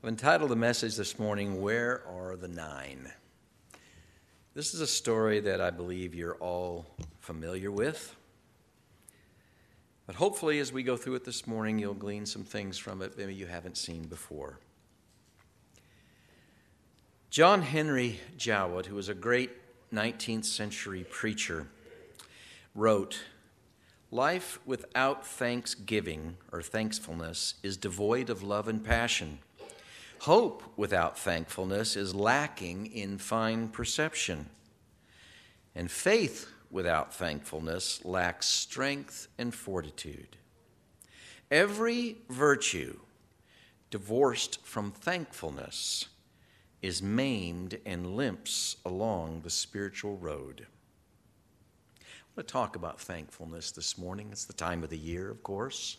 I've entitled the message this morning, Where Are the Nine? This is a story that I believe you're all familiar with. But hopefully as we go through it this morning, you'll glean some things from it maybe you haven't seen before. John Henry Jowett, who was a great 19th century preacher, wrote, "Life without thanksgiving or thankfulness is devoid of love and passion. Hope without thankfulness is lacking in fine perception. And faith without thankfulness lacks strength and fortitude. Every virtue divorced from thankfulness is maimed and limps along the spiritual road." I want to talk about thankfulness this morning. It's the time of the year, of course.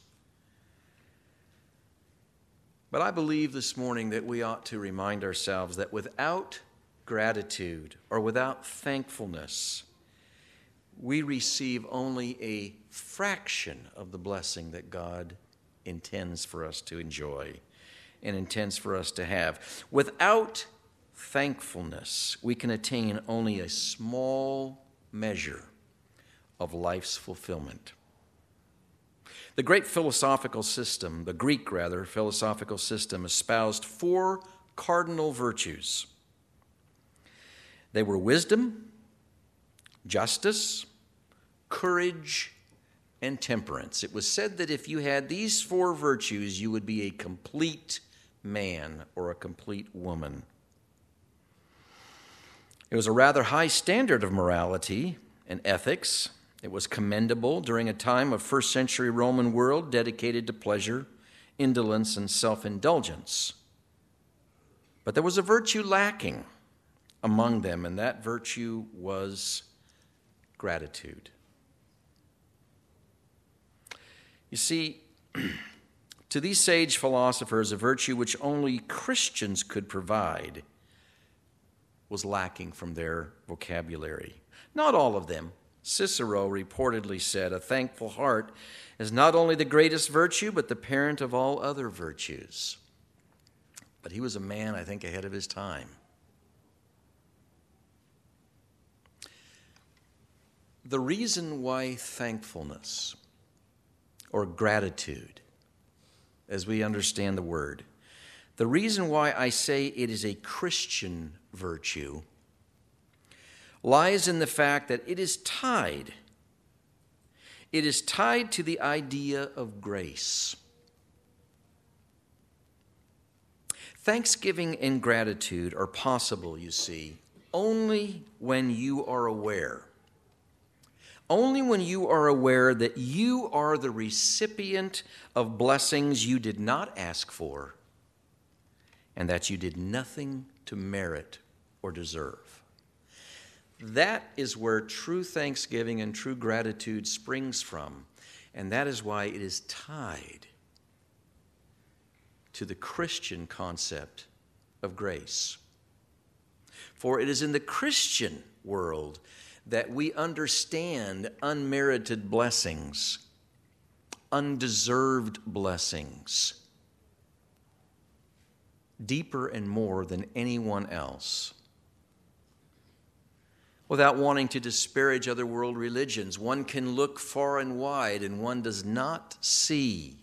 But I believe this morning that we ought to remind ourselves that without gratitude or without thankfulness, we receive only a fraction of the blessing that God intends for us to enjoy and intends for us to have. Without thankfulness, we can attain only a small measure of life's fulfillment. The great philosophical system, the Greek philosophical system, espoused four cardinal virtues. They were wisdom, justice, courage, and temperance. It was said that if you had these four virtues, you would be a complete man or a complete woman. It was a rather high standard of morality and ethics. It was commendable during a time of first century Roman world dedicated to pleasure, indolence, and self-indulgence. But there was a virtue lacking among them, and that virtue was gratitude. You see, to these sage philosophers, a virtue which only Christians could provide was lacking from their vocabulary. Not all of them. Cicero reportedly said, "A thankful heart is not only the greatest virtue, but the parent of all other virtues." But he was a man, I think, ahead of his time. The reason why thankfulness or gratitude, as we understand the word, the reason why I say it is a Christian virtue lies in the fact that it is tied to the idea of grace. Thanksgiving and gratitude are possible, you see, only when you are aware. Only when you are aware that you are the recipient of blessings you did not ask for and that you did nothing to merit or deserve. That is where true thanksgiving and true gratitude springs from, and that is why it is tied to the Christian concept of grace. For it is in the Christian world that we understand unmerited blessings, undeserved blessings, deeper and more than anyone else. Without wanting to disparage other world religions, one can look far and wide and one does not see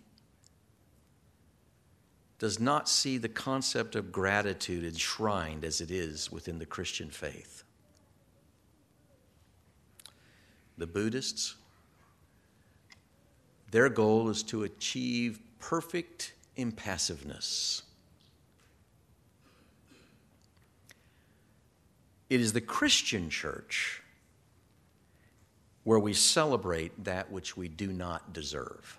the concept of gratitude enshrined as it is within the Christian faith. The Buddhists, their goal is to achieve perfect impassiveness. It is the Christian church where we celebrate that which we do not deserve.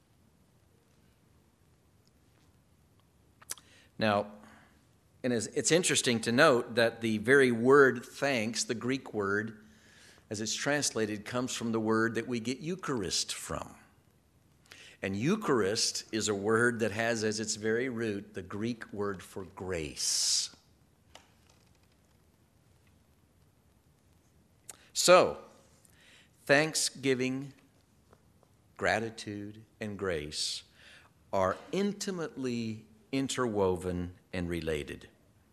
Now, and it's interesting to note that the very word thanks, the Greek word, as it's translated, comes from the word that we get Eucharist from. And Eucharist is a word that has as its very root the Greek word for grace. So, thanksgiving, gratitude, and grace are intimately interwoven and related.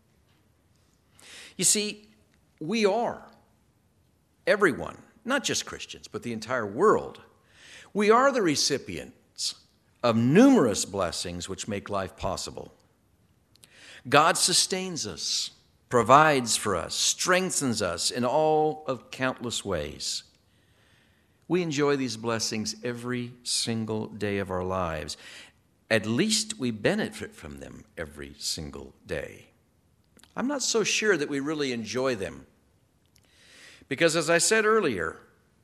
You see, we are, everyone, not just Christians, but the entire world, we are the recipients of numerous blessings which make life possible. God sustains us, provides for us, strengthens us in all of countless ways. We enjoy these blessings every single day of our lives. At least we benefit from them every single day. I'm not so sure that we really enjoy them. Because as I said earlier,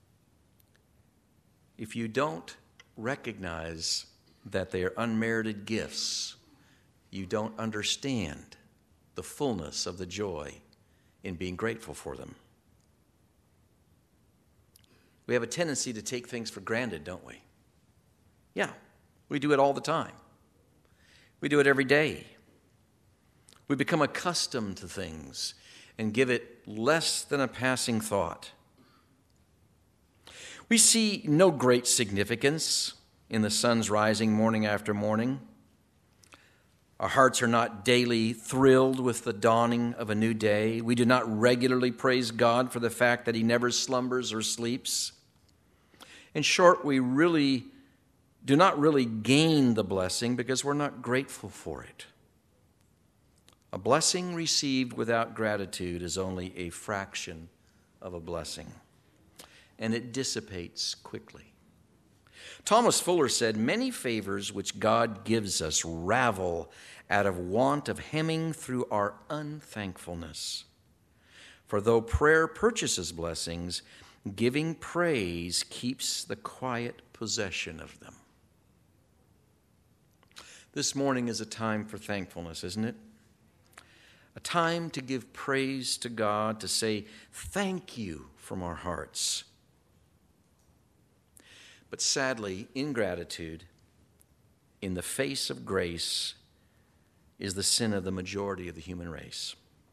if you don't recognize that they are unmerited gifts, you don't understand the fullness of the joy in being grateful for them. We have a tendency to take things for granted, don't we? Yeah, we do it all the time. We do it every day. We become accustomed to things and give it less than a passing thought. We see no great significance in the sun's rising morning after morning. Our hearts are not daily thrilled with the dawning of a new day. We do not regularly praise God for the fact that He never slumbers or sleeps. In short, we do not really gain the blessing because we're not grateful for it. A blessing received without gratitude is only a fraction of a blessing, and it dissipates quickly. Thomas Fuller said, "Many favors which God gives us ravel out of want of hemming through our unthankfulness. For though prayer purchases blessings, giving praise keeps the quiet possession of them." This morning is a time for thankfulness, isn't it? A time to give praise to God, to say thank you from our hearts. But sadly, ingratitude in the face of grace is the sin of the majority of the human race.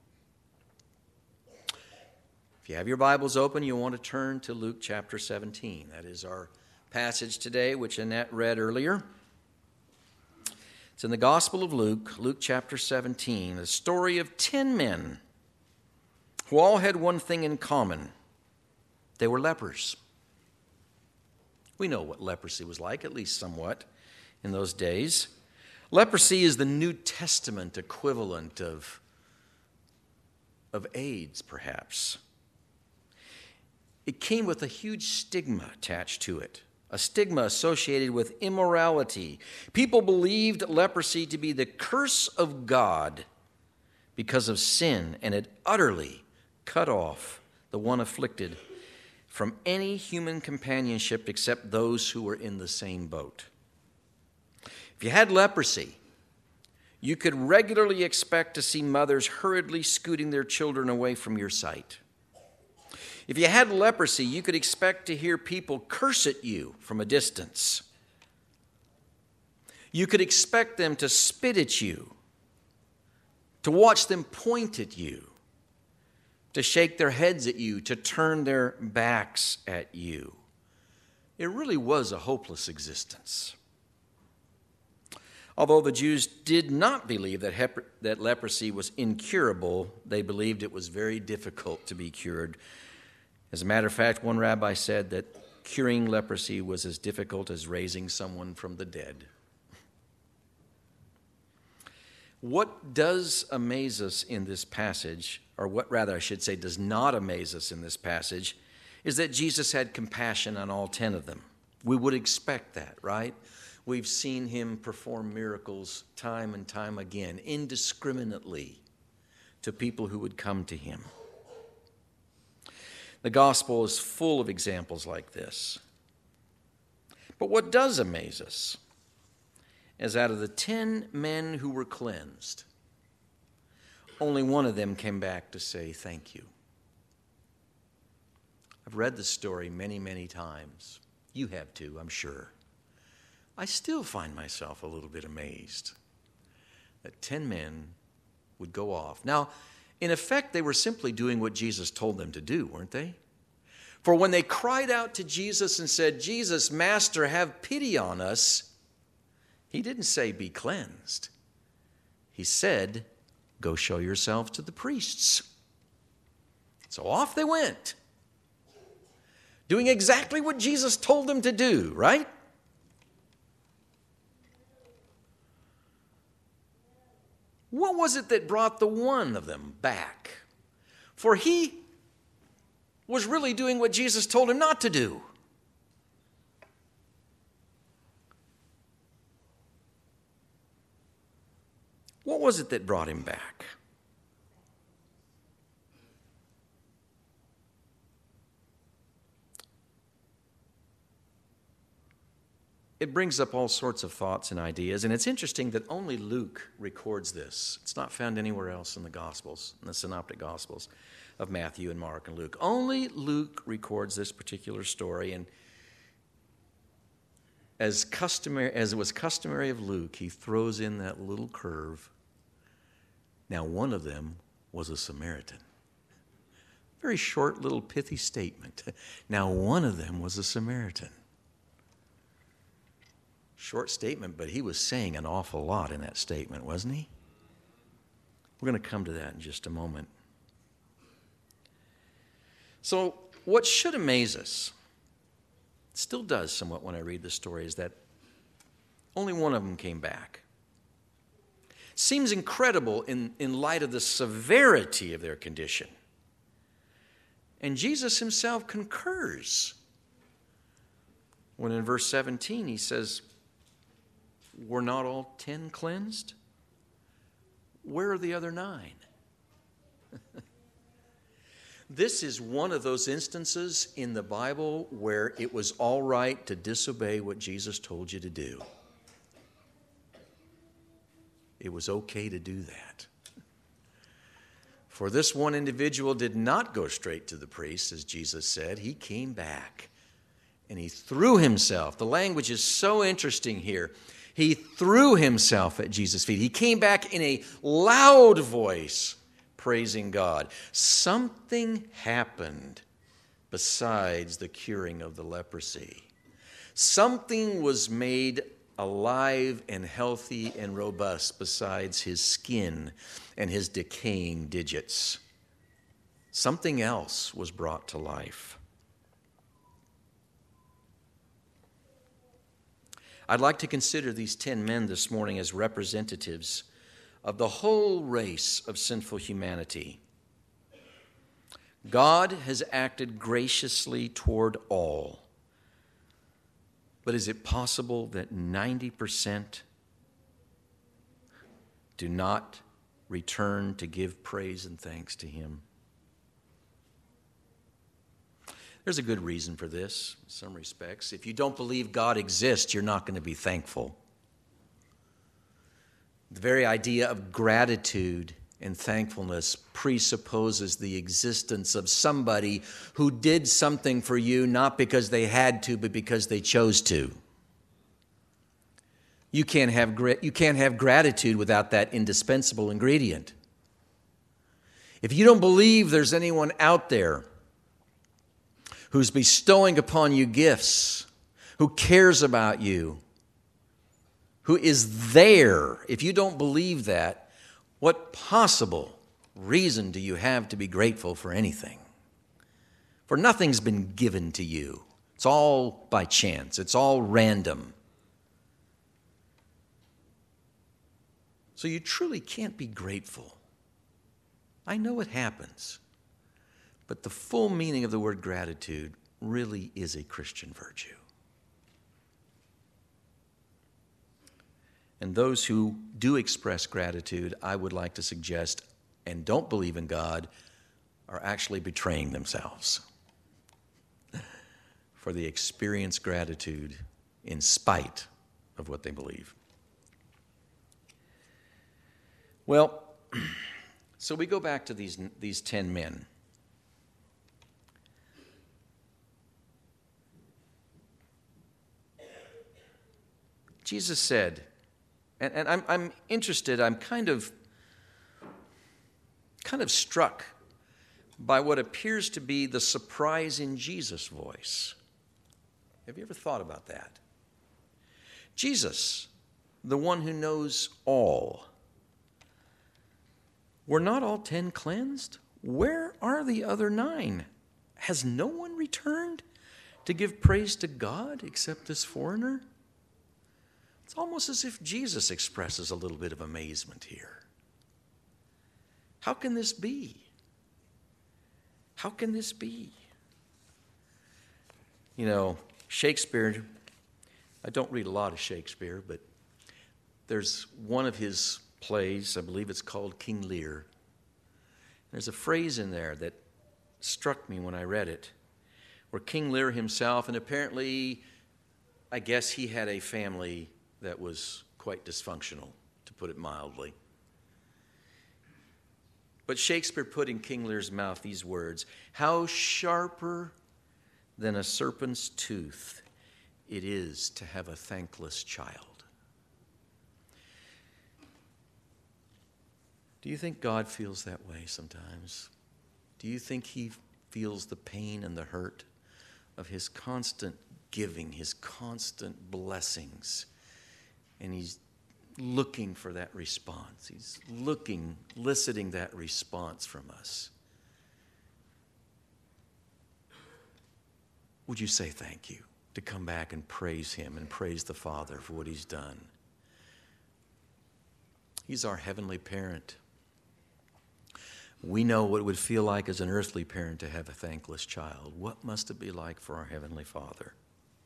If you have your Bibles open, you'll want to turn to Luke chapter 17. That is our passage today, which Annette read earlier. It's in the Gospel of Luke, Luke chapter 17, the story of 10 men who all had one thing in common. They were lepers. We know what leprosy was like, at least somewhat, in those days. Leprosy is the New Testament equivalent of AIDS, perhaps. It came with a huge stigma attached to it, a stigma associated with immorality. People believed leprosy to be the curse of God because of sin, and it utterly cut off the one afflicted from any human companionship except those who were in the same boat. If you had leprosy, you could regularly expect to see mothers hurriedly scooting their children away from your sight. If you had leprosy, you could expect to hear people curse at you from a distance. You could expect them to spit at you, to watch them point at you, to shake their heads at you, to turn their backs at you. It really was a hopeless existence. Although the Jews did not believe that leprosy was incurable, they believed it was very difficult to be cured. As a matter of fact, one rabbi said that curing leprosy was as difficult as raising someone from the dead. What does amaze us in this passage, or what rather I should say does not amaze us in this passage, is that Jesus had compassion on all 10 of them. We would expect that, right? We've seen him perform miracles time and time again, indiscriminately, to people who would come to him. The gospel is full of examples like this. But what does amaze us is out of the 10 men who were cleansed, only one of them came back to say thank you. I've read the story many, many times. You have too, I'm sure. I still find myself a little bit amazed that 10 men would go off. Now, in effect, they were simply doing what Jesus told them to do, weren't they? For when they cried out to Jesus and said, "Jesus, Master, have pity on us," he didn't say, "Be cleansed." He said, Go show yourselves to the priests. So off they went, doing exactly what Jesus told them to do, right? What was it that brought the one of them back? For he was really doing what Jesus told him not to do. What was it that brought him back? It brings up all sorts of thoughts and ideas, and it's interesting that only Luke records this. It's not found anywhere else in the Gospels, in the Synoptic Gospels of Matthew and Mark and Luke. Only Luke records this particular story, and as it was customary of Luke, he throws in that little curve. Now, one of them was a Samaritan. Very short, little pithy statement. Now, one of them was a Samaritan. Short statement, but he was saying an awful lot in that statement, wasn't he? We're going to come to that in just a moment. So, what should amaze us, still does somewhat when I read the story, is that only one of them came back. Seems incredible in light of the severity of their condition. And Jesus himself concurs when in verse 17 he says, "Were not all 10 cleansed? Where are the other 9? This is one of those instances in the Bible where it was all right to disobey what Jesus told you to do. It was okay to do that. For this one individual did not go straight to the priest, as Jesus said. He came back and he threw himself. The language is so interesting here. He threw himself at Jesus' feet. He came back in a loud voice, praising God. Something happened besides the curing of the leprosy. Something was made alive and healthy and robust besides his skin and his decaying digits. Something else was brought to life. I'd like to consider these 10 men this morning as representatives of the whole race of sinful humanity. God has acted graciously toward all. But is it possible that 90% do not return to give praise and thanks to him? There's a good reason for this, in some respects. If you don't believe God exists, you're not going to be thankful. The very idea of gratitude and thankfulness presupposes the existence of somebody who did something for you, not because they had to, but because they chose to. You can't have gratitude without that indispensable ingredient. If you don't believe there's anyone out there who's bestowing upon you gifts, who cares about you, who is there, if you don't believe that, what possible reason do you have to be grateful for anything? For nothing's been given to you. It's all by chance. It's all random. So you truly can't be grateful. I know it happens. But the full meaning of the word gratitude really is a Christian virtue. And those who do express gratitude, I would like to suggest, and don't believe in God, are actually betraying themselves. For they experience gratitude in spite of what they believe. Well, so we go back to these 10 men. Jesus said, and I'm interested, I'm kind of struck by what appears to be the surprise in Jesus' voice. Have you ever thought about that? Jesus, the one who knows all, Were not all 10 cleansed? Where are the other 9? Has no one returned to give praise to God except this foreigner? It's almost as if Jesus expresses a little bit of amazement here. How can this be? How can this be? You know, Shakespeare, I don't read a lot of Shakespeare, but there's one of his plays, I believe it's called King Lear. There's a phrase in there that struck me when I read it, where King Lear himself, and apparently, I guess he had a family that was quite dysfunctional, to put it mildly. But Shakespeare put in King Lear's mouth these words, "How sharper than a serpent's tooth it is to have a thankless child." Do you think God feels that way sometimes? Do you think he feels the pain and the hurt of his constant giving, his constant blessings, and he's looking for that response? He's eliciting that response from us. Would you say thank you, to come back and praise him and praise the Father for what he's done? He's our heavenly parent. We know what it would feel like as an earthly parent to have a thankless child. What must it be like for our Heavenly Father?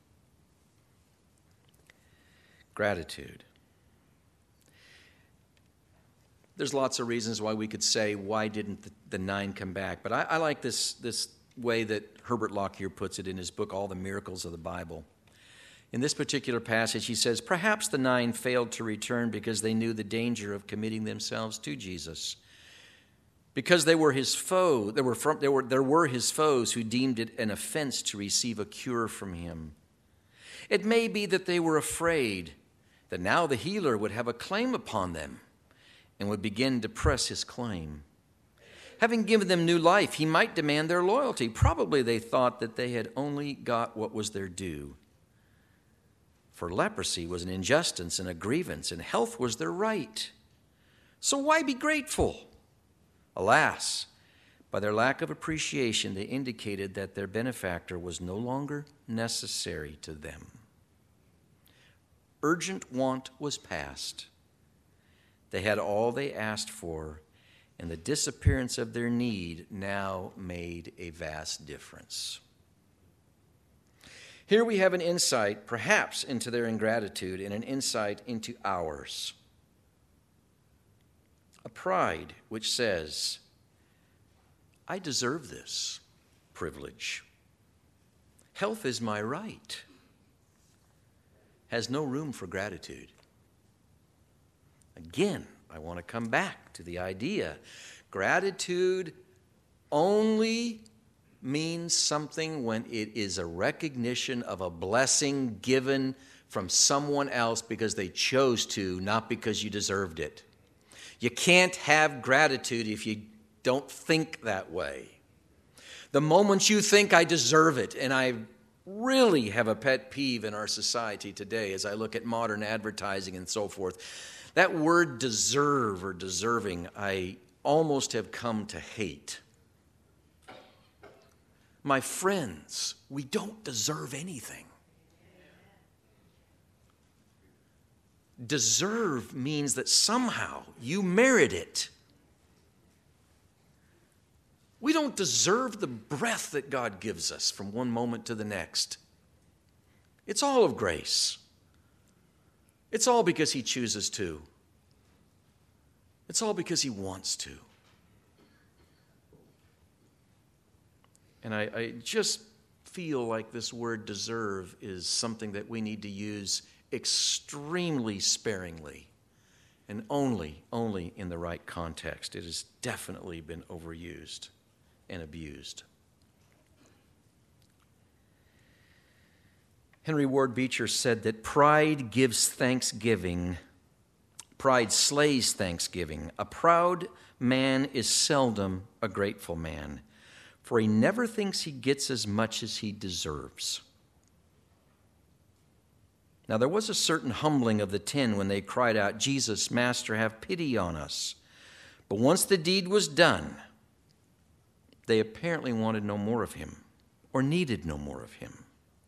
Gratitude. There's lots of reasons why we could say, why didn't the 9 come back? But I like this way that Herbert Lockyer puts it in his book, All the Miracles of the Bible. In this particular passage, he says, perhaps the 9 failed to return because they knew the danger of committing themselves to Jesus. Because they were his foe, there were his foes who deemed it an offense to receive a cure from him. It may be that they were afraid that now the healer would have a claim upon them and would begin to press his claim. Having given them new life, he might demand their loyalty. Probably they thought that they had only got what was their due. For leprosy was an injustice and a grievance, and health was their right. So why be grateful? Alas, by their lack of appreciation, they indicated that their benefactor was no longer necessary to them. Urgent want was past. They had all they asked for, and the disappearance of their need now made a vast difference. Here we have an insight, perhaps, into their ingratitude and an insight into ours. A pride which says, I deserve this privilege. Health is my right. Has no room for gratitude. Again, I want to come back to the idea. Gratitude only means something when it is a recognition of a blessing given from someone else because they chose to, not because you deserved it. You can't have gratitude if you don't think that way. The moment you think I deserve it, and I really have a pet peeve in our society today as I look at modern advertising and so forth, that word deserve or deserving, I almost have come to hate. My friends, we don't deserve anything. Deserve means that somehow you merit it. We don't deserve the breath that God gives us from one moment to the next. It's all of grace. It's all because He chooses to. It's all because He wants to. And I just feel like this word deserve is something that we need to use extremely sparingly and only in the right context. It has definitely been overused and abused. Henry Ward Beecher said that pride gives thanksgiving. Pride slays thanksgiving. A proud man is seldom a grateful man, for he never thinks he gets as much as he deserves. Now there was a certain humbling of the 10 when they cried out, Jesus, Master, have pity on us. But once the deed was done, they apparently wanted no more of him or needed no more of him.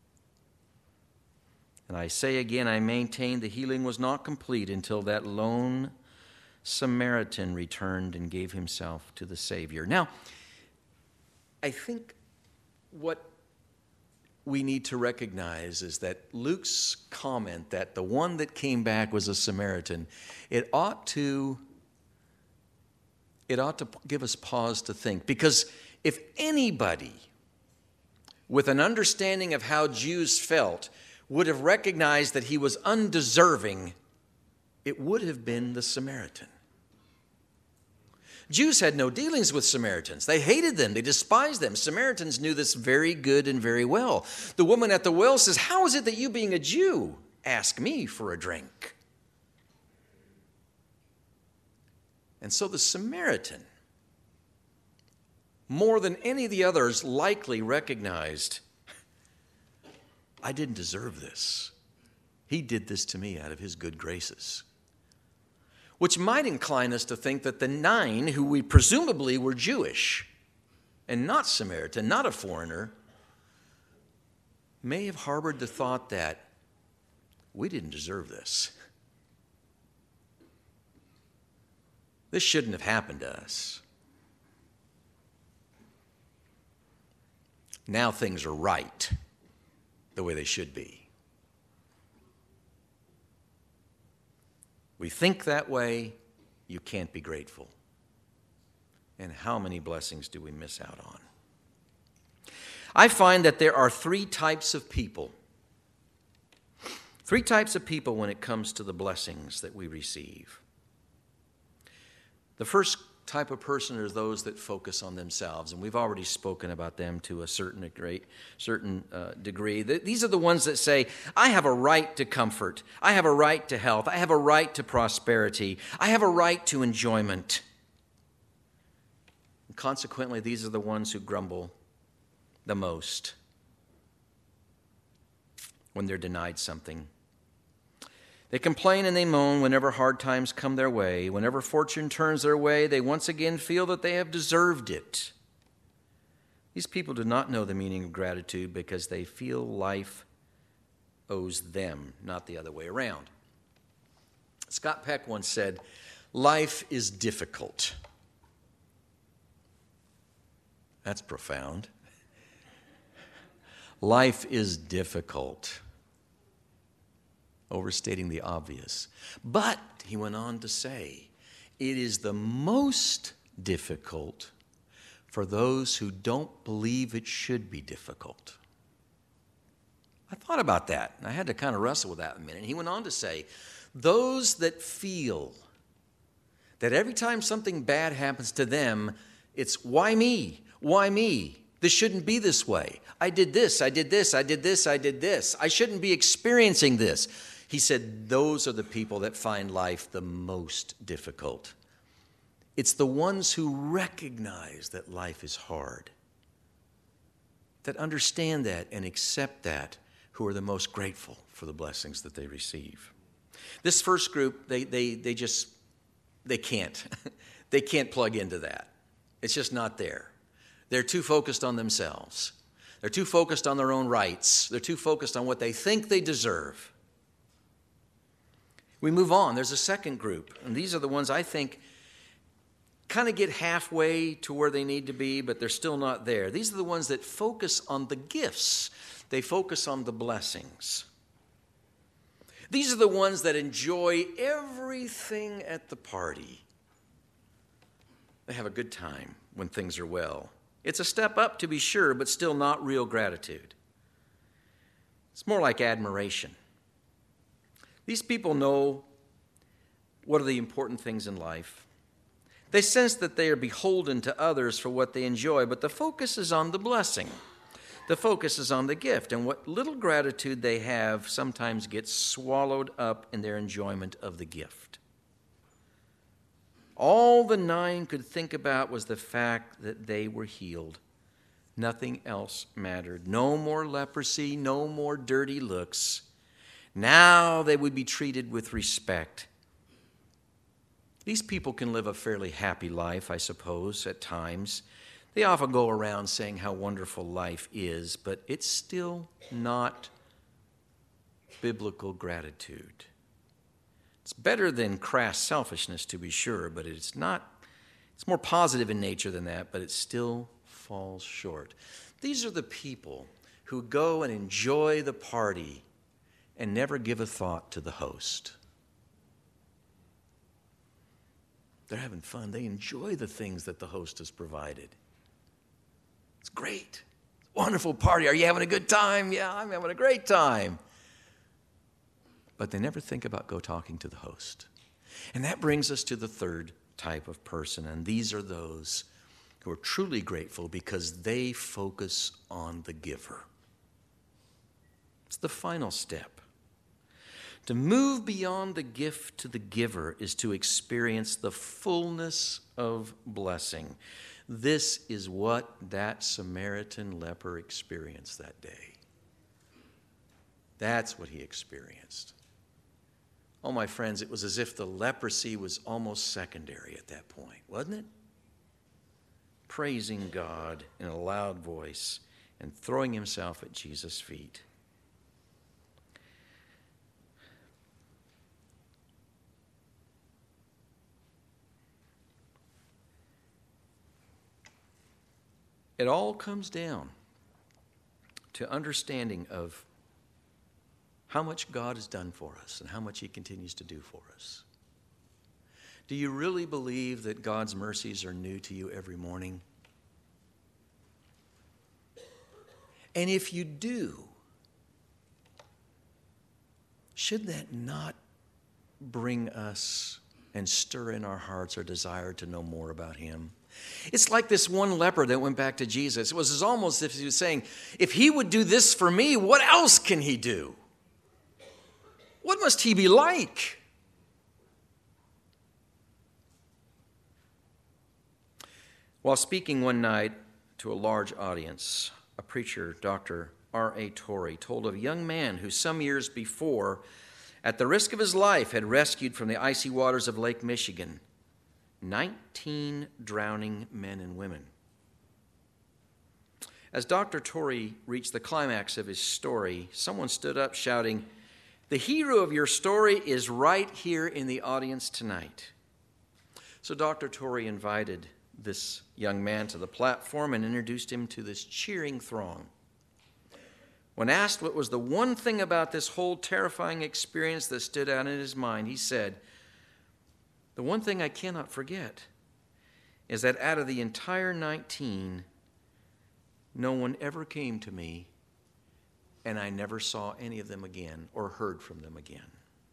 And I say again, I maintain the healing was not complete until that lone Samaritan returned and gave himself to the Savior. Now, I think what we need to recognize is that Luke's comment that the one that came back was a Samaritan, it ought to give us pause to think. Because if anybody with an understanding of how Jews felt would have recognized that he was undeserving, it would have been the Samaritan. Jews had no dealings with Samaritans. They hated them. They despised them. Samaritans knew this very good and very well. The woman at the well says, "How is it that you, being a Jew, ask me for a drink?" And so the Samaritan, more than any of the others, likely recognized, I didn't deserve this. He did this to me out of his good graces. Which might incline us to think that the 9, who we presumably were Jewish and not Samaritan, not a foreigner, may have harbored the thought that we didn't deserve this. This shouldn't have happened to us. Now things are right the way they should be. We think that way, you can't be grateful. And how many blessings do we miss out on? I find that there are 3 types of people. 3 types of people when it comes to the blessings that we receive. The first type of person are those that focus on themselves, and we've already spoken about them to a certain degree. These are the ones that say, I have a right to comfort, I have a right to health, I have a right to prosperity, I have a right to enjoyment. And consequently, these are the ones who grumble the most when they're denied something. They complain and they moan whenever hard times come their way. Whenever fortune turns their way, they once again feel that they have deserved it. These people do not know the meaning of gratitude because they feel life owes them, not the other way around. Scott Peck once said, "Life is difficult." That's profound. Life is difficult. Overstating the obvious. But, he went on to say, it is the most difficult for those who don't believe it should be difficult. I thought about that, and I had to kind of wrestle with that a minute. And he went on to say, those that feel that every time something bad happens to them, it's, why me? Why me? This shouldn't be this way. I did this, I did this, I did this, I did this. I shouldn't be experiencing this. He said those are the people that find life the most difficult. It's the ones who recognize that life is hard, that understand that and accept that, who are the most grateful for the blessings that they receive. This first group, they can't. They can't plug into that. It's just not there. They're too focused on themselves. They're too focused on their own rights. They're too focused on what they think they deserve. We move on. There's a second group, and these are the ones I think kind of get halfway to where they need to be, but they're still not there. These are the ones that focus on the gifts. They focus on the blessings. These are the ones that enjoy everything at the party. They have a good time when things are well. It's a step up, to be sure, but still not real gratitude. It's more like admiration. These people know what are the important things in life. They sense that they are beholden to others for what they enjoy, but the focus is on the blessing. The focus is on the gift, and what little gratitude they have sometimes gets swallowed up in their enjoyment of the gift. All the 9 could think about was the fact that they were healed. Nothing else mattered. No more leprosy, no more dirty looks. Now they would be treated with respect. These people can live a fairly happy life, I suppose, at times. They often go around saying how wonderful life is, but it's still not biblical gratitude. It's better than crass selfishness, to be sure, but it's more positive in nature than that, but it still falls short. These are the people who go and enjoy the party and never give a thought to the host. They're having fun. They enjoy the things that the host has provided. It's great. Wonderful party. Are you having a good time? Yeah, I'm having a great time. But they never think about go talking to the host. And that brings us to the third type of person, and these are those who are truly grateful because they focus on the giver. It's the final step. To move beyond the gift to the giver is to experience the fullness of blessing. This is what that Samaritan leper experienced that day. That's what he experienced. Oh, my friends, it was as if the leprosy was almost secondary at that point, wasn't it? Praising God in a loud voice and throwing himself at Jesus' feet. It all comes down to understanding of how much God has done for us and how much he continues to do for us. Do you really believe that God's mercies are new to you every morning? And if you do, should that not bring us and stir in our hearts our desire to know more about him? It's like this one leper that went back to Jesus. It was almost as if he was saying, if he would do this for me, what else can he do? What must he be like? While speaking one night to a large audience, a preacher, Dr. R.A. Torrey, told of a young man who some years before, at the risk of his life, had rescued from the icy waters of Lake Michigan 19 drowning men and women. As Dr. Torrey reached the climax of his story, someone stood up shouting, "The hero of your story is right here in the audience tonight." So Dr. Torrey invited this young man to the platform and introduced him to this cheering throng. When asked what was the one thing about this whole terrifying experience that stood out in his mind, he said, "The one thing I cannot forget is that out of the entire 19, no one ever came to me, and I never saw any of them again or heard from them again."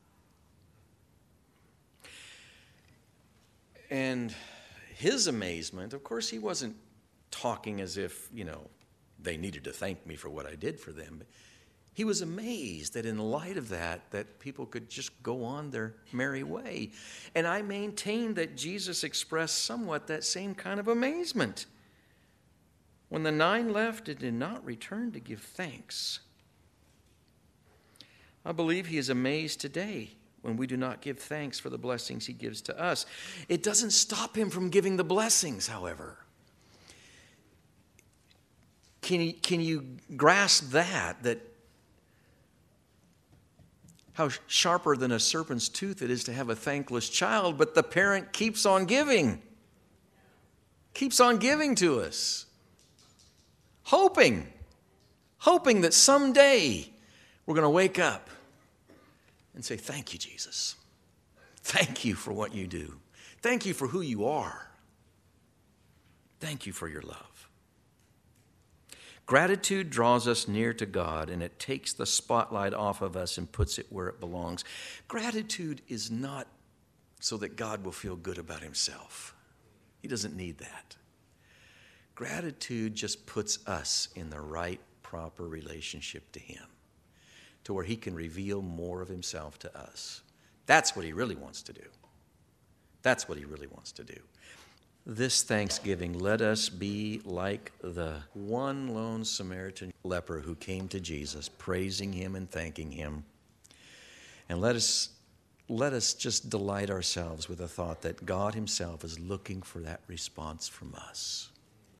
And his amazement, of course, he wasn't talking as if, they needed to thank me for what I did for them. He was amazed that in light of that people could just go on their merry way. And I maintain that Jesus expressed somewhat that same kind of amazement. When the 9 left and did not return to give thanks. I believe he is amazed today when we do not give thanks for the blessings he gives to us. It doesn't stop him from giving the blessings, however. Can you grasp that how sharper than a serpent's tooth it is to have a thankless child, but the parent keeps on giving to us, hoping that someday we're going to wake up and say, "Thank you, Jesus. Thank you for what you do. Thank you for who you are. Thank you for your love." Gratitude draws us near to God, and it takes the spotlight off of us and puts it where it belongs. Gratitude is not so that God will feel good about himself. He doesn't need that. Gratitude just puts us in the right, proper relationship to him, to where he can reveal more of himself to us. That's what he really wants to do. That's what he really wants to do. This Thanksgiving, let us be like the one lone Samaritan leper who came to Jesus, praising him and thanking him. And let us let us just delight ourselves with the thought that God himself is looking for that response from us.